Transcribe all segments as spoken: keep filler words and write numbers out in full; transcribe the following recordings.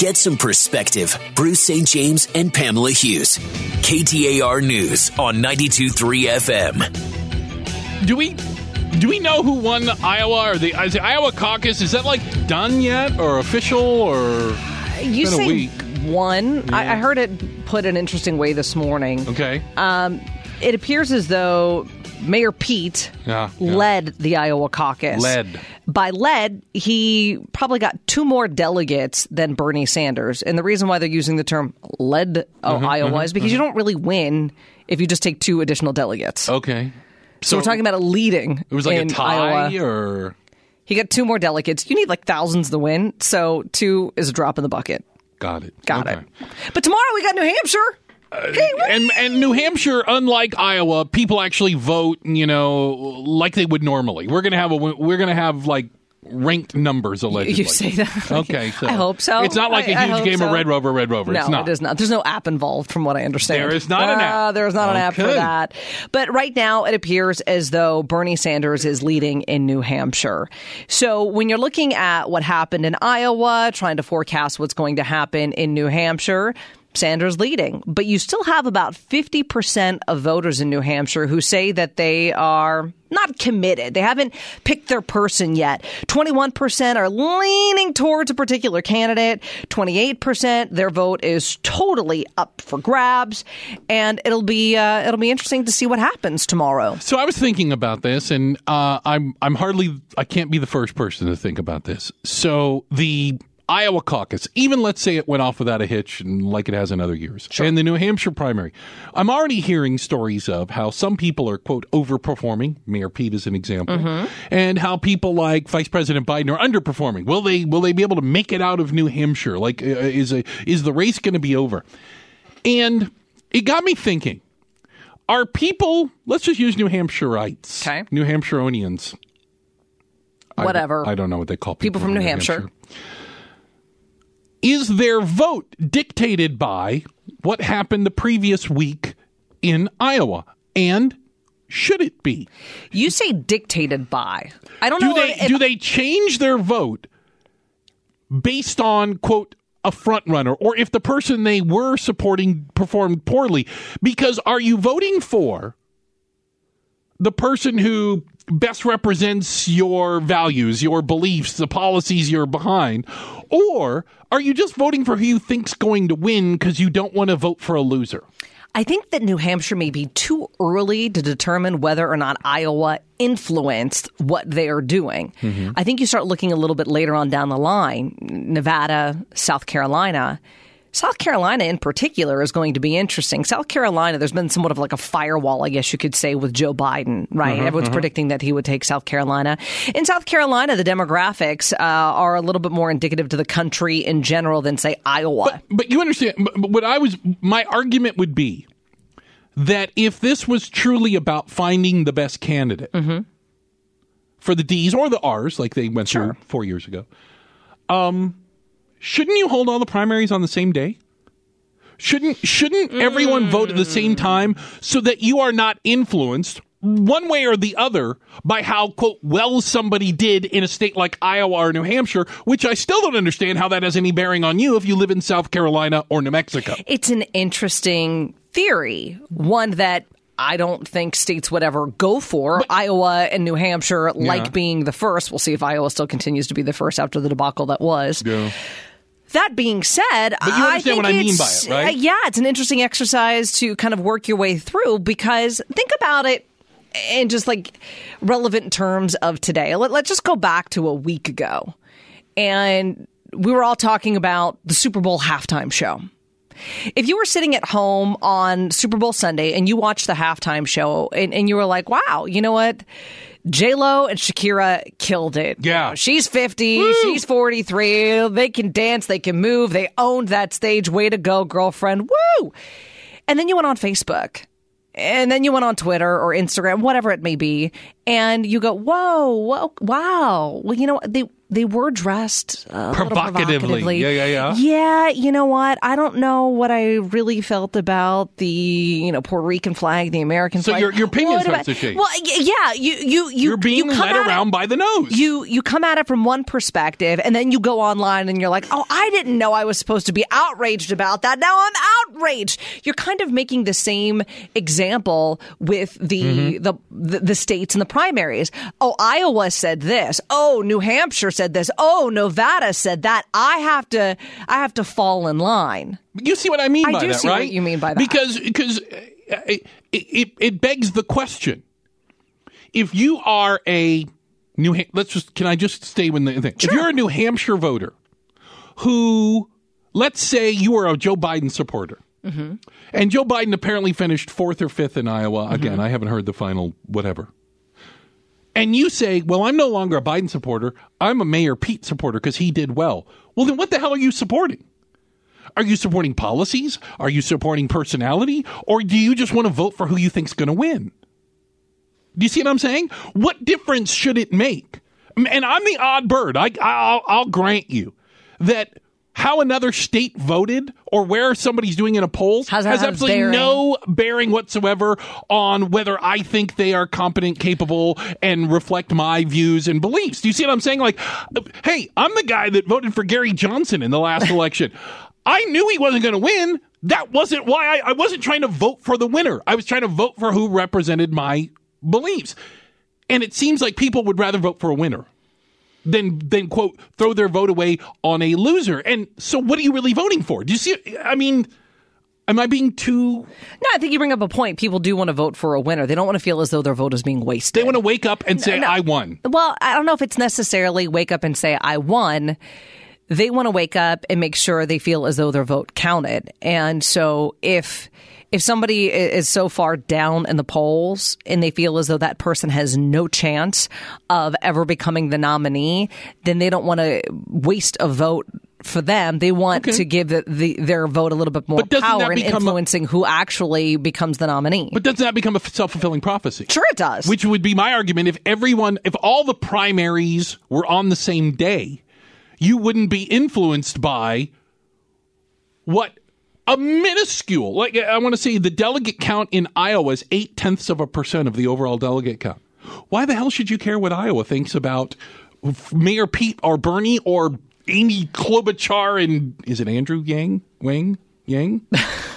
Get some perspective. Bruce Saint James and Pamela Hughes. K T A R News on ninety-two point three F M. Do we do we know who won Iowa or the, is the Iowa caucus? Is that like done yet or official or you been say a week? One. Yeah. I, I heard it put an interesting way this morning. Okay. Um, it appears as though Mayor Pete yeah, yeah. led the Iowa caucus. Led. By led, he probably got two more delegates than Bernie Sanders. And the reason why they're using the term led oh, mm-hmm, Iowa mm-hmm, is because mm-hmm. you don't really win if you just take two additional delegates. Okay. So, So we're talking about a leading it was like in a tie Iowa. or? He got two more delegates. You need like thousands to win. So two is a drop in the bucket. Got it. Got okay. it. But tomorrow we got New Hampshire. Uh, hey, and and New Hampshire, unlike Iowa, people actually vote, you know, like they would normally. We're gonna have a we're gonna have like ranked numbers allegedly. You say that? Okay, so I hope so. It's not like a I- I huge hope game so. of Red Rover, Red Rover. No, it's not. it is not. There's no app involved, from what I understand. There is not an app. Uh, there is not an app for Okay. that. But right now, it appears as though Bernie Sanders is leading in New Hampshire. So when you're looking at what happened in Iowa, trying to forecast what's going to happen in New Hampshire, Sanders leading. But you still have about fifty percent of voters in New Hampshire who say that they are not committed. They haven't picked their person yet. twenty-one percent are leaning towards a particular candidate. twenty-eight percent, their vote is totally up for grabs. And it'll be uh, it'll be interesting to see what happens tomorrow. So I was thinking about this, and uh, I'm I'm hardly I can't be the first person to think about this. So the Iowa caucus, even let's say it went off without a hitch and like it has in other years. Sure. And the New Hampshire primary. I'm already hearing stories of how some people are, quote, overperforming. Mayor Pete is an example. Mm-hmm. And how people like Vice President Biden are underperforming. Will they will they be able to make it out of New Hampshire? Like, uh, is a, is the race going to be over? And it got me thinking, are people, let's just use New Hampshireites, okay. New Hampshireonians. Whatever. I, I don't know what they call people, people from New, New Hampshire. Hampshire. Is their vote dictated by what happened the previous week in Iowa? And should it be? You say dictated by. I don't do know. They, if, do they change their vote based on, quote, a front runner, or if the person they were supporting performed poorly? Because are you voting for the person who best represents your values, your beliefs, the policies you're behind, or are you just voting for who you think's going to win because you don't want to vote for a loser? I think that New Hampshire may be too early to determine whether or not Iowa influenced what they are doing. Mm-hmm. I think you start looking a little bit later on down the line, Nevada, South Carolina. South Carolina in particular is going to be interesting. South Carolina, there's been somewhat of like a firewall, I guess you could say, with Joe Biden, right? Uh-huh, Everyone's uh-huh. predicting that he would take South Carolina. In South Carolina, the demographics uh, are a little bit more indicative to the country in general than, say, Iowa. But, but you understand, what I was, my argument would be that if this was truly about finding the best candidate mm-hmm. for the D's or the R's, like they went sure. through four years ago, um, shouldn't you hold all the primaries on the same day? Shouldn't shouldn't mm. everyone vote at the same time so that you are not influenced one way or the other by how, quote, well somebody did in a state like Iowa or New Hampshire, which I still don't understand how that has any bearing on you if you live in South Carolina or New Mexico. It's an interesting theory, one that I don't think states would ever go for. But, Iowa and New Hampshire yeah. like being the first. We'll see if Iowa still continues to be the first after the debacle that was. Yeah. That being said, but you understand I think what I mean by it's, it, right? Uh, yeah, it's an interesting exercise to kind of work your way through, because think about it in just like relevant terms of today. Let, let's just go back to a week ago. And we were all talking about the Super Bowl halftime show. If you were sitting at home on Super Bowl Sunday and you watched the halftime show and, and you were like, wow, you know what? J-Lo and Shakira killed it. Yeah. You know, she's fifty, Woo! She's forty-three. They can dance, they can move. They owned that stage. Way to go, girlfriend. Woo! And then you went on Facebook. And then you went on Twitter or Instagram, whatever it may be, and you go, whoa, whoa, wow. Well, you know, they they were dressed uh, provocatively. provocatively. Yeah, yeah, yeah. Yeah, you know what? I don't know what I really felt about the, you know, Puerto Rican flag, the American so flag. your your opinion What starts about- to change. Well, y- yeah, you you you You're being you come led at around it, by the nose. You you come at it from one perspective, and then you go online and you're like, oh, I didn't know I was supposed to be outraged about that. Now I'm outraged. You're kind of making the same example with the Mm-hmm. the, the the states in the primaries. Oh, Iowa said this. Oh, New Hampshire said this. Oh, Nevada said that. I have to I have to fall in line. You see what I mean I by do that, see right? what you mean by that. Because because it, it, it begs the question: if you are a New, Ham- let's just can I just stay with the thing? Sure. If you're a New Hampshire voter who, let's say, you are a Joe Biden supporter, mm-hmm. and Joe Biden apparently finished fourth or fifth in Iowa. Mm-hmm. Again, I haven't heard the final whatever. And you say, well, I'm no longer a Biden supporter. I'm a Mayor Pete supporter because he did well. Well, then what the hell are you supporting? Are you supporting policies? Are you supporting personality? Or do you just want to vote for who you think's going to win? Do you see what I'm saying? What difference should it make? And I'm the odd bird. I, I'll, I'll grant you that how another state voted or where somebody's doing in a poll Has, has has absolutely bearing. no bearing whatsoever on whether I think they are competent, capable, and reflect my views and beliefs. Do you see what I'm saying? Like, hey, I'm the guy that voted for Gary Johnson in the last election. I knew he wasn't going to win. That wasn't why I, I wasn't trying to vote for the winner. I was trying to vote for who represented my beliefs. And it seems like people would rather vote for a winner than, than quote, throw their vote away on a loser. And so what are you really voting for? Do you see? I mean, am I being too... No, I think you bring up a point. People do want to vote for a winner. They don't want to feel as though their vote is being wasted. They want to wake up and say, no. I won. Well, I don't know if it's necessarily wake up and say, I won. They want to wake up and make sure they feel as though their vote counted. And so if if somebody is so far down in the polls and they feel as though that person has no chance of ever becoming the nominee, then they don't want to waste a vote for them. They want Okay. to give the, the, their vote a little bit more But doesn't that power in become a- influencing who actually becomes the nominee. But doesn't that become a self-fulfilling prophecy? Sure it does. Which would be my argument. If everyone, if all the primaries were on the same day, you wouldn't be influenced by what a minuscule, like I want to say the delegate count in Iowa is eight tenths of a percent of the overall delegate count. Why the hell should you care what Iowa thinks about Mayor Pete or Bernie or Amy Klobuchar and is it Andrew Yang? Wang? Yang?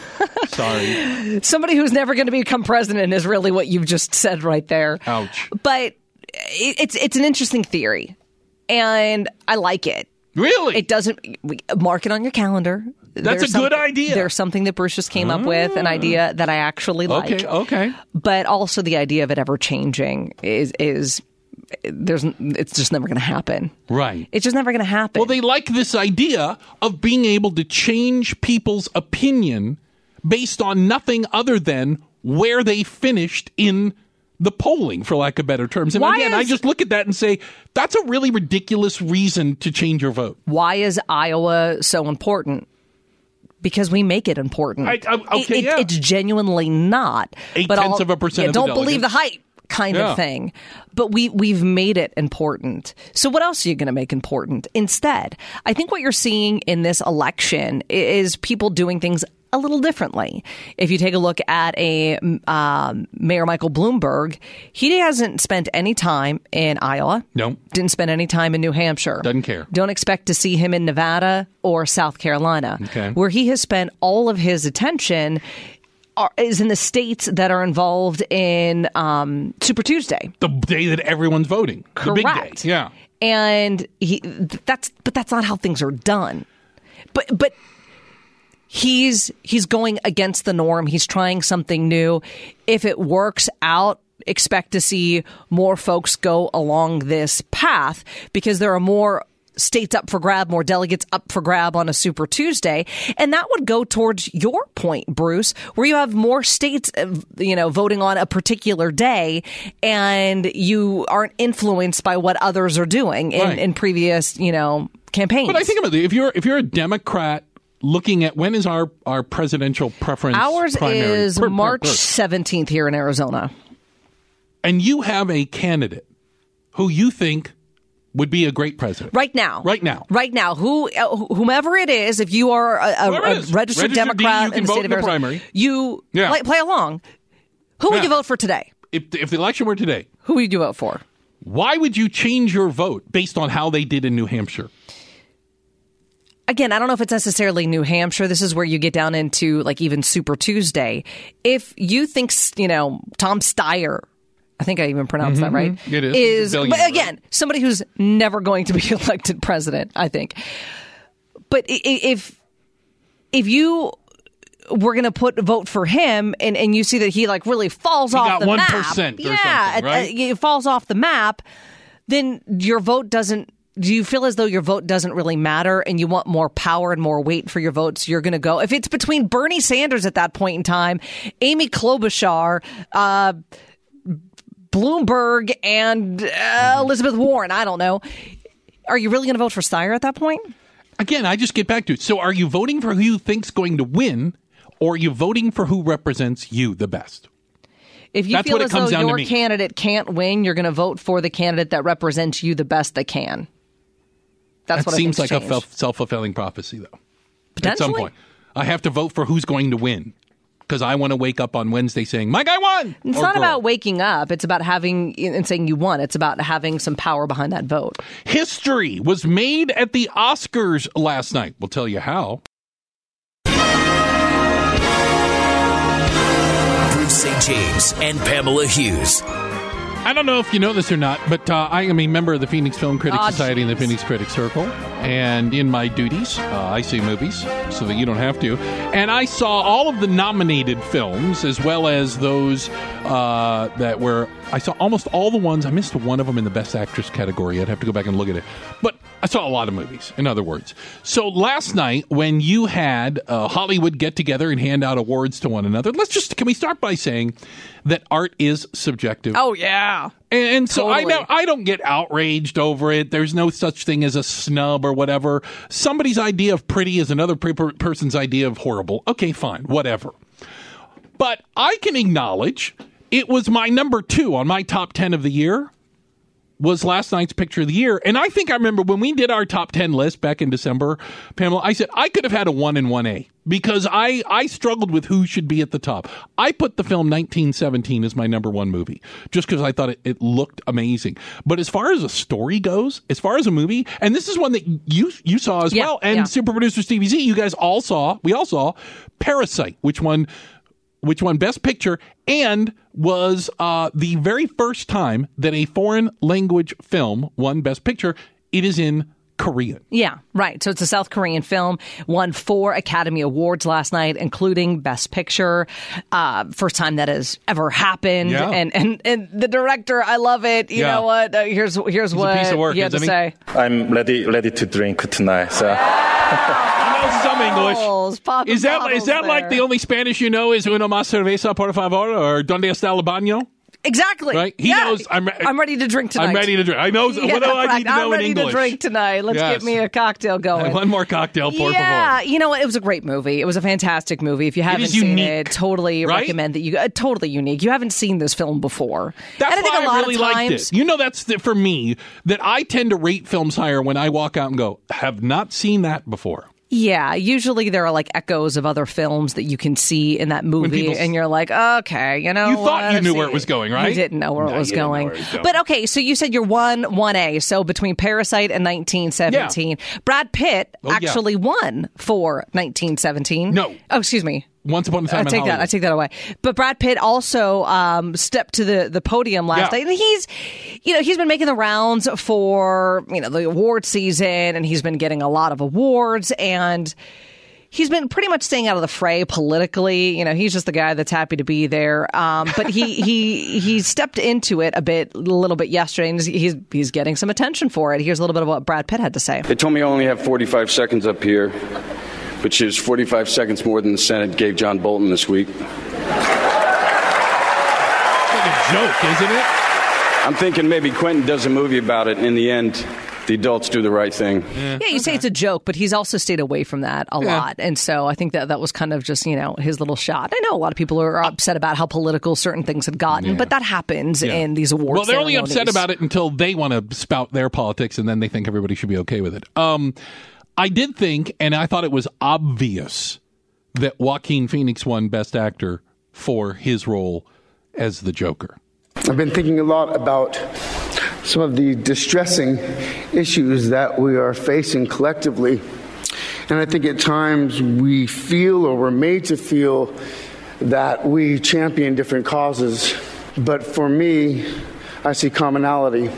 Sorry. Somebody who's never going to become president is really what you've just said right there. Ouch. But it- it's it's an interesting theory, and I like it. Really? It doesn't we- mark it on your calendar. That's There's a good some- idea. There's something that Bruce just came up with, an idea that I actually like. Okay, okay. But also the idea of it ever changing is is there's it's just never going to happen. Right. It's just never going to happen. Well, they like this idea of being able to change people's opinion based on nothing other than where they finished in the polling, for lack of better terms. And Why again, is- I just look at that and say, that's a really ridiculous reason to change your vote. Why is Iowa so important? Because we make it important. I- I- okay, It- it- yeah. It's genuinely not. Eight But tenths I'll- of a percent yeah, of the don't believe the delegates. hype kind Yeah. of thing. But we, we've made it important. So what else are you going to make important instead? I think what you're seeing in this election is people doing things a little differently. If you take a look at a um, Mayor Michael Bloomberg, he hasn't spent any time in Iowa. No. Didn't spend any time in New Hampshire. Doesn't care. Don't expect to see him in Nevada or South Carolina. Okay. Where he has spent all of his attention are, is in the states that are involved in um, Super Tuesday. The day that everyone's voting. The big Correct. day. Yeah. And he that's but that's not how things are done. But but he's he's going against the norm. He's trying something new. If it works out, expect to see more folks go along this path because there are more states up for grab, more delegates up for grab on a Super Tuesday. And that would go towards your point, Bruce, where you have more states, uh, you know, voting on a particular day and you aren't influenced by what others are doing in, Right. in previous, you know, campaigns. But I think about it. If you're, if you're a Democrat looking at when is our, our presidential preference Ours primary? is Per- per- March per- seventeenth here in Arizona. And you have a candidate who you think would be a great president. Right now. Right now. Right now. Who, uh, whomever it is, if you are a, a, a registered, registered Democrat D, you in the state in of Arizona, primary. you yeah. play, play along. Who would yeah. you vote for today? If, if the election were today. Who would you vote for? Why would you change your vote based on how they did in New Hampshire? Again, I don't know if it's necessarily New Hampshire. This is where you get down into like even Super Tuesday. If you think, you know, Tom Steyer, I think I even pronounced mm-hmm. that right. It is. Is, billion, but again, right? somebody who's never going to be elected president, I think. But if if you were going to put vote for him and, and you see that he like really falls he off got the one map. percent or yeah, something, right? it, it falls off the map, then your vote doesn't. Do you feel as though your vote doesn't really matter and you want more power and more weight for your votes? You're going to go. If it's between Bernie Sanders at that point in time, Amy Klobuchar, uh, Bloomberg, and uh, Elizabeth Warren, I don't know. Are you really going to vote for Steyer at that point? Again, I just get back to it. So are you voting for who you think's going to win, or are you voting for who represents you the best? If you That's feel what it as comes though down to your me. candidate can't win, you're going to vote for the candidate that represents you the best they can. That's that what seems I like changed. a self-fulfilling prophecy, though. Potentially. At some point, I have to vote for who's going to win because I want to wake up on Wednesday saying, my guy won! It's or not girl. about waking up. It's about having and saying you won. It's about having some power behind that vote. History was made at the Oscars last night. We'll tell you how. Bruce Saint James and Pamela Hughes. I don't know if you know this or not, but uh, I am a member of the Phoenix Film Critics oh, Society geez. and the Phoenix Critics Circle. And in my duties, uh, I see movies so that you don't have to. And I saw all of the nominated films as well as those uh, that were... I saw almost all the ones. I missed one of them in the Best Actress category. I'd have to go back and look at it. But I saw a lot of movies, in other words. So last night, when you had uh, Hollywood get together and hand out awards to one another, let's just... Can we start by saying that art is subjective? Oh, yeah. And, and so Totally. I, know, I don't get outraged over it. There's no such thing as a snub or whatever. Somebody's idea of pretty is another per- person's idea of horrible. Okay, fine, whatever. But I can acknowledge it was my number two on my top ten of the year was last night's Picture of the Year. And I think I remember when we did our top ten list back in December, Pamela, I said I could have had a one and one A because I, I struggled with who should be at the top. I put the film nineteen seventeen as my number one movie just because I thought it, it looked amazing. But as far as a story goes, as far as a movie, and this is one that you you saw as yeah, well, and yeah. Super Producer Stevie Z, you guys all saw, we all saw Parasite, which won which won Best Picture and was uh, the very first time that a foreign language film won Best Picture. It is in Korean. Yeah, right. So it's a South Korean film. Won four Academy Awards last night, including Best Picture. Uh, first time that has ever happened. Yeah. And, and and the director, I love it. You Yeah. know what? Uh, here's here's He's what a piece of work, he had to isn't he? say. I'm ready, ready to drink tonight. So. I know some English. Bottles, popping Is that bottles is that like there. the only Spanish you know is uno más cerveza, por favor, or donde está el baño? Exactly. Right? He yeah. knows I'm re- I'm ready to drink tonight. I'm ready to drink. I know. Yeah, what do I right. need to know I'm ready in English? to drink tonight. Let's Yes. get me a cocktail going. One more cocktail, por yeah, favor. you know what? It was a great movie. It was a fantastic movie. If you haven't is seen unique, it, totally right? recommend that you. Uh, totally unique. You haven't seen this film before. That's and I think why a lot I really of liked times, it. You know, that's the, for me that I tend to rate films higher when I walk out and go, have not seen that before. Yeah, usually there are like echoes of other films that you can see in that movie, people- and you're like, okay, you know, You thought you what? knew where it was going, right? You didn't know where No, it was you didn't know going. where it was going. But okay, so you said you're one one A. So between Parasite and nineteen seventeen, Brad Pitt Oh, yeah. actually won for nineteen seventeen. No. Oh, excuse me. Once Upon a Time I in take Hollywood. that. I take that away. But Brad Pitt also um, stepped to the, the podium last Yeah. night, and he's, you know, he's been making the rounds for you know the award season, and he's been getting a lot of awards, and he's been pretty much staying out of the fray politically. You know, he's just the guy that's happy to be there. Um, but he he he stepped into it a bit, a little bit yesterday, and he's he's getting some attention for it. Here's a little bit of what Brad Pitt had to say. They told me I only have forty-five seconds up here, which is forty-five seconds more than the Senate gave John Bolton this week. It's like a joke, isn't it? I'm thinking maybe Quentin does a movie about it, and in the end, the adults do the right thing. Yeah, you say it's a joke, but he's also stayed away from that a Yeah. lot. And so I think that that was kind of just, you know, his little shot. I know a lot of people are upset about how political certain things had gotten, Yeah. but that happens Yeah. in these awards Well, they're only ceremonies. upset about it until they want to spout their politics, and then they think everybody should be okay with it. Um, I did think, and I thought it was obvious, that Joaquin Phoenix won Best Actor for his role as the Joker. I've been thinking a lot about some of the distressing issues that we are facing collectively. And I think at times we feel, or we're made to feel, that we champion different causes. But for me, I see commonality.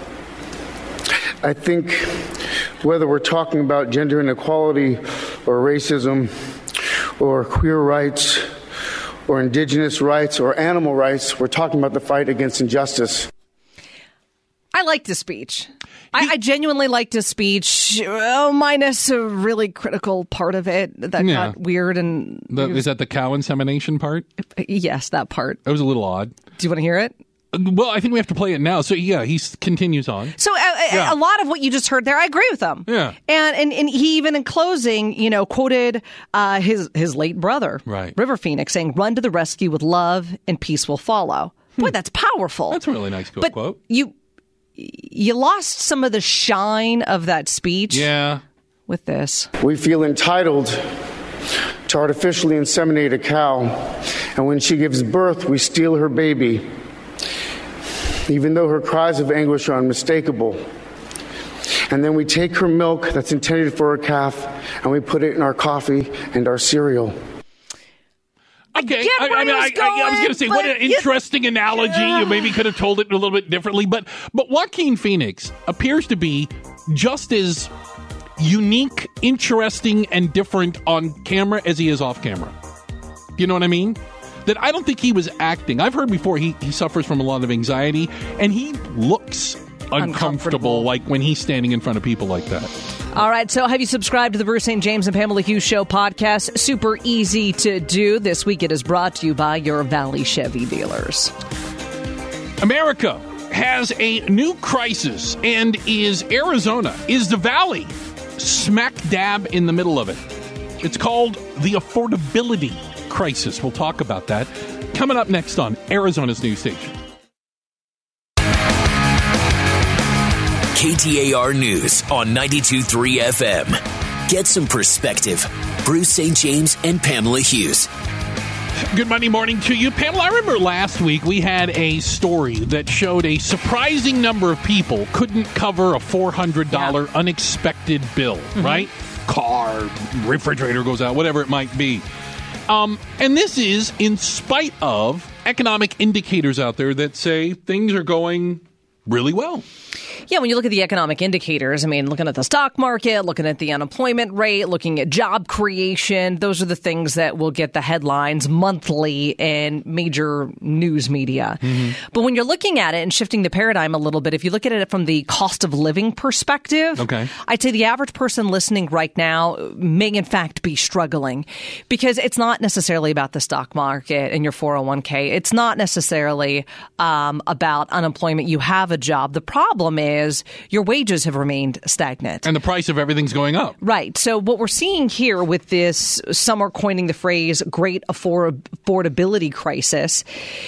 I think whether we're talking about gender inequality or racism or queer rights or indigenous rights or animal rights, we're talking about the fight against injustice. I liked his speech. I, I genuinely liked his speech, oh, minus a really critical part of it that Yeah. got weird. And The, is that the cow insemination part? yes, that part. That was a little odd. Do you want to hear it? Well, I think we have to play it now. So, yeah, he s- continues on. So uh, Yeah. a lot of what you just heard there, I agree with him. Yeah. And and, and he even in closing, you know, quoted uh, his his late brother, Right. River Phoenix, saying, "Run to the rescue with love, and peace will follow." Boy, that's powerful. That's a really nice but quote. you you lost some of the shine of that speech. Yeah. With this. We feel entitled to artificially inseminate a cow, and when she gives birth, we steal her baby, even though her cries of anguish are unmistakable. And then we take her milk that's intended for a calf, and we put it in our coffee and our cereal. Okay, get I, where I mean, he I, was I, I was going, going to say, what but an you- interesting analogy. You maybe could have told it a little bit differently, but but Joaquin Phoenix appears to be just as unique, interesting, and different on camera as he is off camera. You know what I mean? That I don't think he was acting. I've heard before he, he suffers from a lot of anxiety, and he looks uncomfortable, Uncomfortable. like when he's standing in front of people like that. All right, so have you subscribed to the Bruce Saint James and Pamela Hughes Show podcast? Super easy to do. This week it is brought to you by your Valley Chevy dealers. America has a new crisis, and is Arizona, is the Valley smack dab in the middle of it. It's called the affordability crisis. We'll talk about that coming up next on Arizona's news station. K T A R News on ninety-two point three F M. Get some perspective. Bruce Saint James and Pamela Hughes. Good Monday morning to you. Pamela, I remember last week we had a story that showed a surprising number of people couldn't cover a four hundred dollars Yeah. unexpected bill, right? Car, refrigerator goes out, whatever it might be. Um, and this is in spite of economic indicators out there that say things are going really well. Yeah, when you look at the economic indicators, I mean, looking at the stock market, looking at the unemployment rate, looking at job creation, those are the things that will get the headlines monthly in major news media. Mm-hmm. But when you're looking at it and shifting the paradigm a little bit, if you look at it from the cost of living perspective, Okay. I'd say the average person listening right now may in fact be struggling, because it's not necessarily about the stock market and your four oh one k. It's not necessarily um, about unemployment. You have a job. The problem is your wages have remained stagnant. And the price of everything's going up. Right. So what we're seeing here with this, some are coining the phrase great afford- affordability crisis,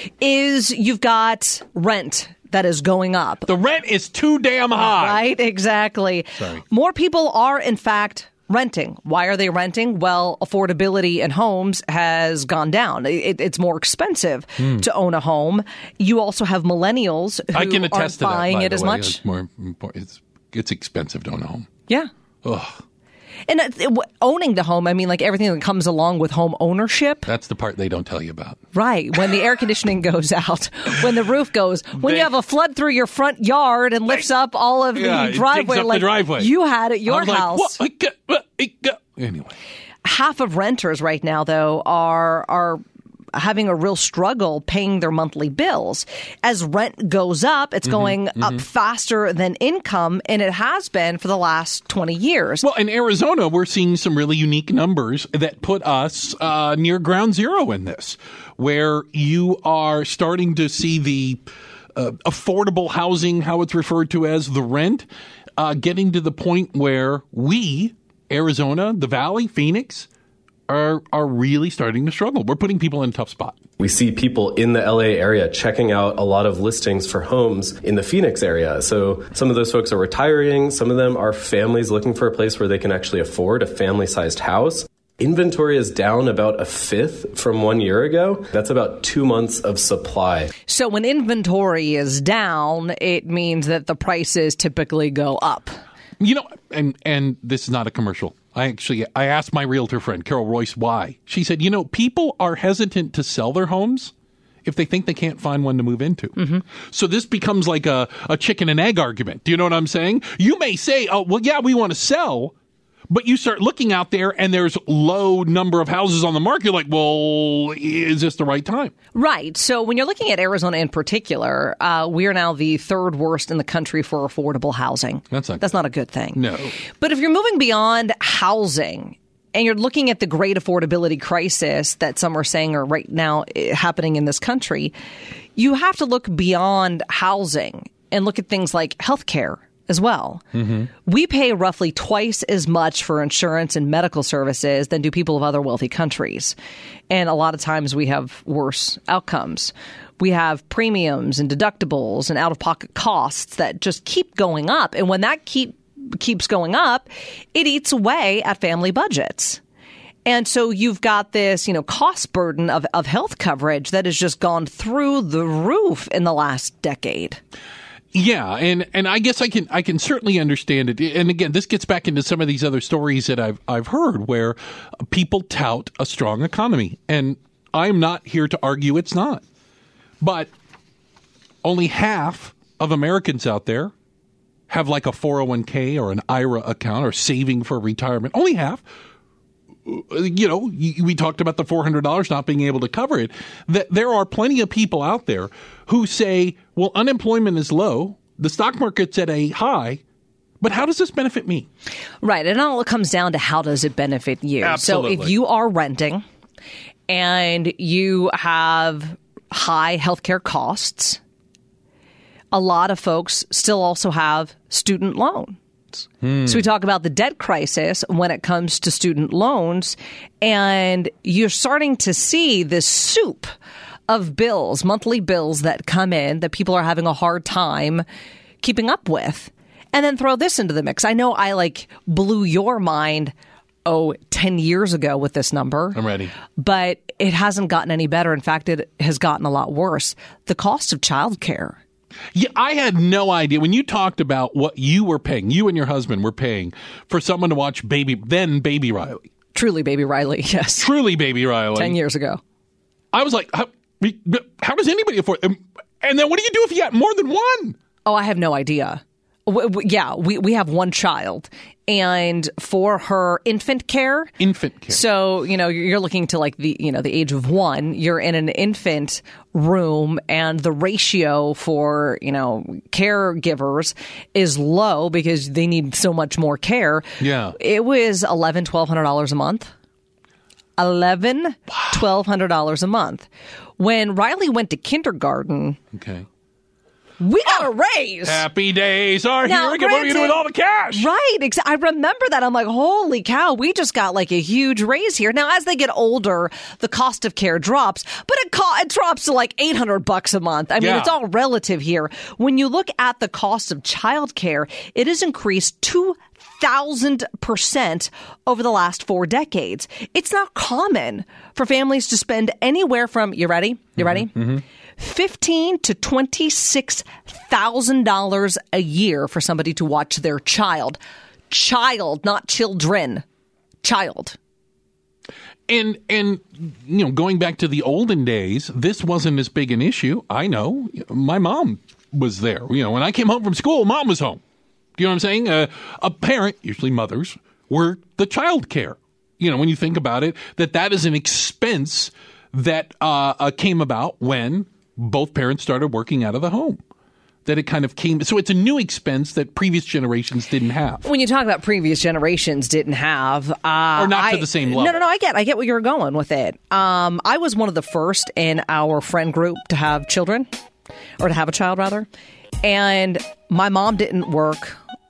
is you've got rent that is going up. The rent is too damn high. Right, exactly. Sorry. More people are, in fact, renting. Why are they renting? Well, affordability in homes has gone down. It, it's more expensive to own a home. You also have millennials who Hmm. I can aren't attest to that. buying by it the as way. much. It's more important. It's, it's expensive to own a home. Yeah. Ugh. And uh, it- owning the home, I mean, like everything that comes along with home ownership. That's the part they don't tell you about. Right. When the air conditioning goes out, when the roof goes, when They- you have a flood through your front yard and lifts up all of Yeah, it the digs driveway up the like driveway. you had at I your was like, house. "What? I got- what? I got-" Anyway. Half of renters right now, though, are are having a real struggle paying their monthly bills. As rent goes up, it's going up faster than income, and it has been for the last twenty years. Well, in Arizona, we're seeing some really unique numbers that put us uh, near ground zero in this, where you are starting to see the uh, affordable housing, how it's referred to as the rent, uh, getting to the point where we, Arizona, the Valley, Phoenix, are are really starting to struggle. We're putting people in a tough spot. We see people in the L A area checking out a lot of listings for homes in the Phoenix area. So some of those folks are retiring. Some of them are families looking for a place where they can actually afford a family-sized house. Inventory is down about a fifth from one year ago. That's about two months of supply. So when inventory is down, it means that the prices typically go up. You know, and and this is not a commercial. I actually, I asked my realtor friend, Carol Royce, why. She said, you know, people are hesitant to sell their homes if they think they can't find one to move into. Mm-hmm. So this becomes like a, a chicken and egg argument. Do you know what I'm saying? You may say, oh, well, yeah, we want to sell. But you start looking out there and there's low number of houses on the market. You're like, well, is this the right time? Right. So when you're looking at Arizona in particular, uh, we are now the third worst in the country for affordable housing. That's not, That's not a good thing. No. But if you're moving beyond housing and you're looking at the great affordability crisis that some are saying are right now happening in this country, you have to look beyond housing and look at things like healthcare as well. Mm-hmm. We pay roughly twice as much for insurance and medical services than do people of other wealthy countries. And a lot of times we have worse outcomes. We have premiums and deductibles and out-of-pocket costs that just keep going up. And when that keep keeps going up, it eats away at family budgets. And so you've got this, you know, cost burden of, of health coverage that has just gone through the roof in the last decade. Yeah, and, and I guess I can I can certainly understand it. And again, this gets back into some of these other stories that I've I've heard where people tout a strong economy, and I'm not here to argue it's not. But only half of Americans out there have like a four oh one k or an I R A account or saving for retirement. Only half. You know, we talked about the four hundred dollars not being able to cover it. That there are plenty of people out there who say, well, unemployment is low, the stock market's at a high, but how does this benefit me? Right. And it all comes down to how does it benefit you? Absolutely. So if you are renting and you have high healthcare costs, a lot of folks still also have student loans. Hmm. So we talk about the debt crisis when it comes to student loans, and you're starting to see this soup of bills, monthly bills that come in that people are having a hard time keeping up with. And then throw this into the mix. I know I like blew your mind, oh, ten years ago with this number. I'm ready. But it hasn't gotten any better. In fact, it has gotten a lot worse. The cost of childcare. Yeah, I had no idea. When you talked about what you were paying, you and your husband were paying for someone to watch Baby, then Baby Riley. Truly Baby Riley, yes. Truly Baby Riley. Ten years ago. I was like, how, how does anybody afford it? And then what do you do if you got more than one? Oh, I have no idea. W- w- yeah, we, we have one child. And for her infant care. Infant care. So, you know, you're looking to like the, you know, the age of one. You're in an infant room and the ratio for, you know, caregivers is low because they need so much more care. Yeah. It was eleven hundred dollars, twelve hundred dollars a month. eleven hundred dollars, twelve hundred dollars a month. When Riley went to kindergarten. Okay. We got a raise. Happy days are now, here. What are you doing with all the cash? Right. Ex- I remember that. I'm like, holy cow, we just got like a huge raise here. Now, as they get older, the cost of care drops, but it, co- it drops to like eight hundred bucks a month. I mean, yeah. It's all relative here. When you look at the cost of childcare, it has increased two thousand percent over the last four decades. It's not common for families to spend anywhere from, you ready? You mm-hmm, ready? Mm-hmm. fifteen to twenty-six thousand dollars a year for somebody to watch their child. Child, not children. Child. And, and you know, going back to the olden days, this wasn't as big an issue. I know. My mom was there. You know, when I came home from school, mom was home. Do you know what I'm saying? Uh, a parent, usually mothers, were the child care. You know, when you think about it, that that is an expense that uh, uh, came about when both parents started working out of the home. That it kind of came. So it's a new expense that previous generations didn't have. When you talk about previous generations didn't have. Uh, or not I, to the same level. No, no, no. I get I get what you were going with it. Um, I was one of the first in our friend group to have children, or to have a child, rather. And my mom didn't work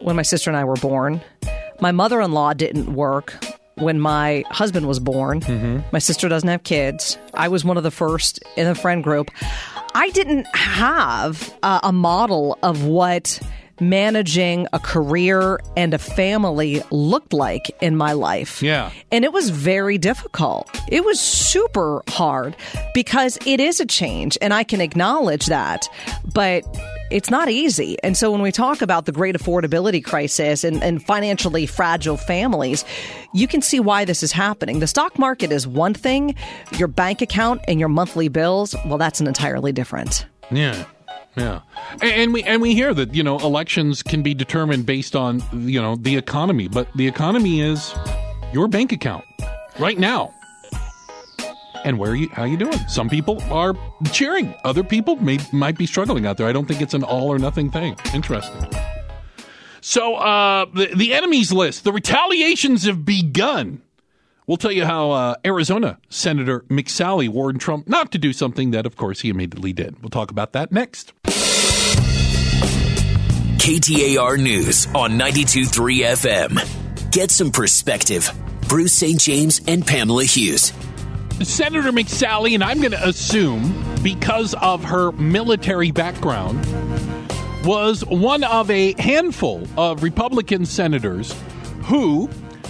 when my sister and I were born. My mother-in-law didn't work when my husband was born. Mm-hmm. My sister doesn't have kids. I was one of the first in the friend group. I didn't have uh, a model of what managing a career and a family looked like in my life. Yeah. And it was very difficult. It was super hard because it is a change, and I can acknowledge that, but it's not easy. And so when we talk about the great affordability crisis and, and financially fragile families, you can see why this is happening. The stock market is one thing. Your bank account and your monthly bills, well, that's an entirely different. Yeah. Yeah. And, and we and we hear that, you know, elections can be determined based on, you know, the economy. But the economy is your bank account right now. And where are you, how are you doing? Some people are cheering. Other people may, might be struggling out there. I don't think it's an all or nothing thing. Interesting. So uh, the, the enemies list, the retaliations have begun. We'll tell you how uh, Arizona Senator McSally warned Trump not to do something that, of course, he immediately did. We'll talk about that next. K T A R News on ninety-two point three F M. Get some perspective. Bruce Saint James and Pamela Hughes. Senator McSally, and I'm going to assume because of her military background, was one of a handful of Republican senators who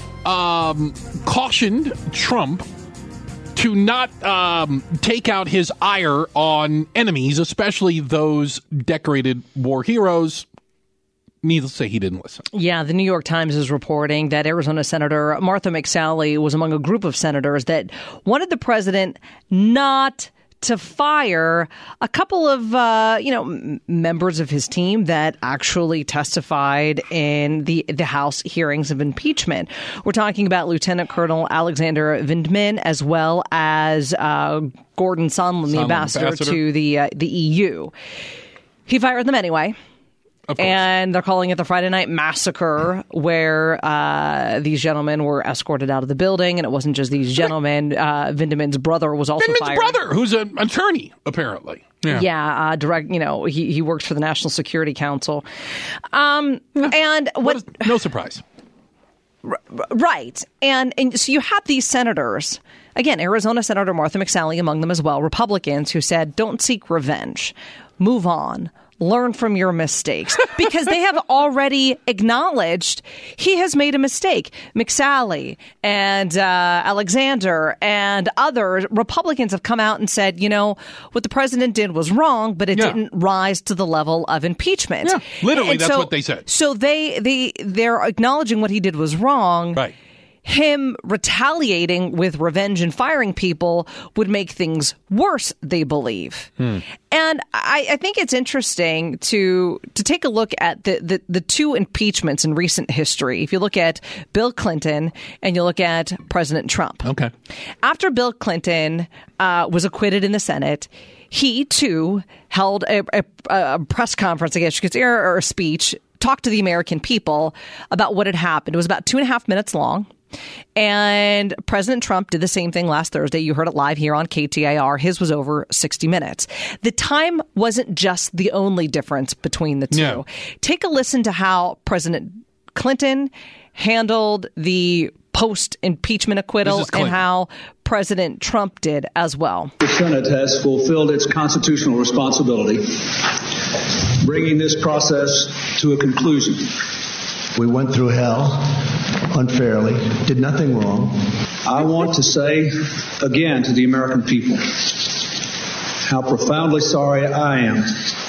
um, cautioned Trump to not um, take out his ire on enemies, especially those decorated war heroes. Needless to say, he didn't listen. Yeah, the New York Times is reporting that Arizona Senator Martha McSally was among a group of senators that wanted the president not to fire a couple of, uh, you know, m- members of his team that actually testified in the the House hearings of impeachment. We're talking about Lieutenant Colonel Alexander Vindman as well as uh, Gordon Sondland, the ambassador, ambassador to the uh, the E U. He fired them anyway. And they're calling it the Friday Night Massacre, where uh, these gentlemen were escorted out of the building. And it wasn't just these gentlemen. Uh, Vindman's brother was also Vindman's fired. brother, who's an attorney, apparently. Yeah, yeah uh, direct. You know, he, he works for the National Security Council. Um, yeah. And what? what is, no surprise. R- right. And, and so you have these senators. Again, Arizona Senator Martha McSally among them as well, Republicans who said, don't seek revenge. Move on. Learn from your mistakes, because they have already acknowledged he has made a mistake. McSally and uh, Alexander and other Republicans have come out and said, you know, what the president did was wrong, but it yeah. didn't rise to the level of impeachment. Yeah, literally, and that's so, what they said. So they, they, they're acknowledging what he did was wrong. Right. Him retaliating with revenge and firing people would make things worse, they believe. Hmm. And I, I think it's interesting to to take a look at the, the, the two impeachments in recent history. If you look at Bill Clinton and you look at President Trump. Okay. After Bill Clinton uh, was acquitted in the Senate, he, too, held a, a, a press conference, I guess you could say, or a speech, talked to the American people about what had happened. It was about two and a half minutes long. And President Trump did the same thing last Thursday. You heard it live here on K T A R. His was over sixty minutes. The time wasn't just the only difference between the two. No. Take a listen to how President Clinton handled the post-impeachment acquittal and how President Trump did as well. The Senate has fulfilled its constitutional responsibility, bringing this process to a conclusion. We went through hell unfairly, did nothing wrong. I want to say again to the American people how profoundly sorry I am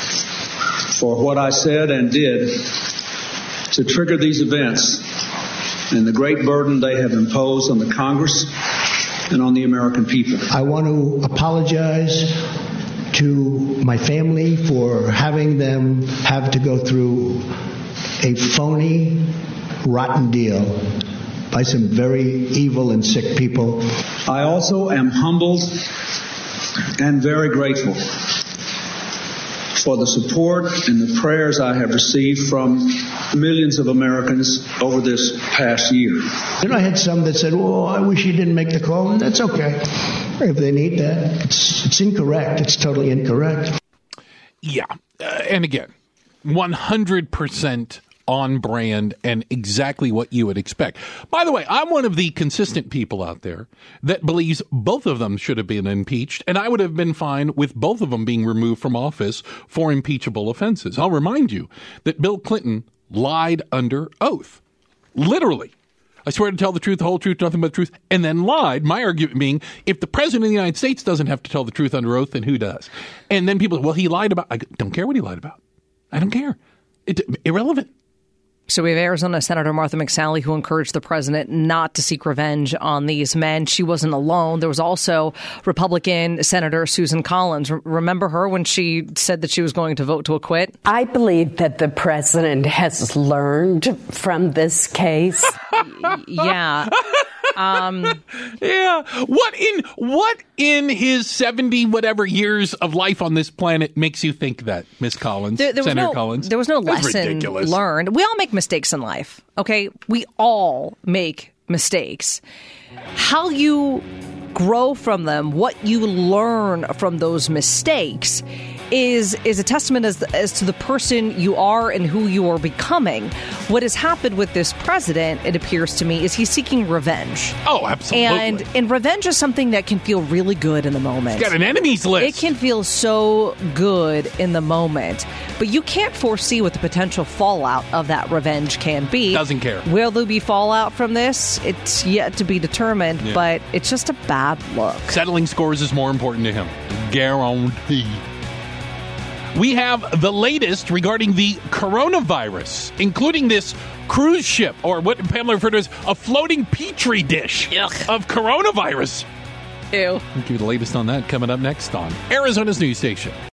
for what I said and did to trigger these events and the great burden they have imposed on the Congress and on the American people. I want to apologize to my family for having them have to go through a phony, rotten deal by some very evil and sick people. I also am humbled and very grateful for the support and the prayers I have received from millions of Americans over this past year. Then I had some that said, well, I wish you didn't make the call. And that's okay. If they need that. It's, it's incorrect. It's totally incorrect. Yeah. Uh, and again, one hundred percent on brand and exactly what you would expect. By the way, I'm one of the consistent people out there that believes both of them should have been impeached, and I would have been fine with both of them being removed from office for impeachable offenses. I'll remind you that Bill Clinton lied under oath. Literally. I swear to tell the truth, the whole truth, nothing but the truth, and then lied. My argument being, if the president of the United States doesn't have to tell the truth under oath, then who does? And then people, well, he lied about, I don't care what he lied about. I don't care. It, irrelevant. So we have Arizona Senator Martha McSally, who encouraged the president not to seek revenge on these men. She wasn't alone. There was also Republican Senator Susan Collins. R- remember her when she said that she was going to vote to acquit? I believe that the president has learned from this case. Yeah. Um, yeah. What in what in his seventy whatever years of life on this planet makes you think that, Miss Collins, there, there Senator no, Collins? There was no That's lesson ridiculous. learned. We all make mistakes in life. Okay, we all make mistakes. How you grow from them, what you learn from those mistakes, is is a testament as as to the person you are and who you are becoming. What has happened with this president, it appears to me, is he's seeking revenge. Oh, absolutely. And and revenge is something that can feel really good in the moment. He's got an enemies list. It can feel so good in the moment, but you can't foresee what the potential fallout of that revenge can be. Doesn't care. Will there be fallout from this? It's yet to be determined, Yeah. but it's just a bad look. Settling scores is more important to him. Guarantee. We have the latest regarding the coronavirus, including this cruise ship, or what Pamela referred to as a floating petri dish Yuck. of coronavirus. Ew. We'll give you the latest on that coming up next on Arizona's news station.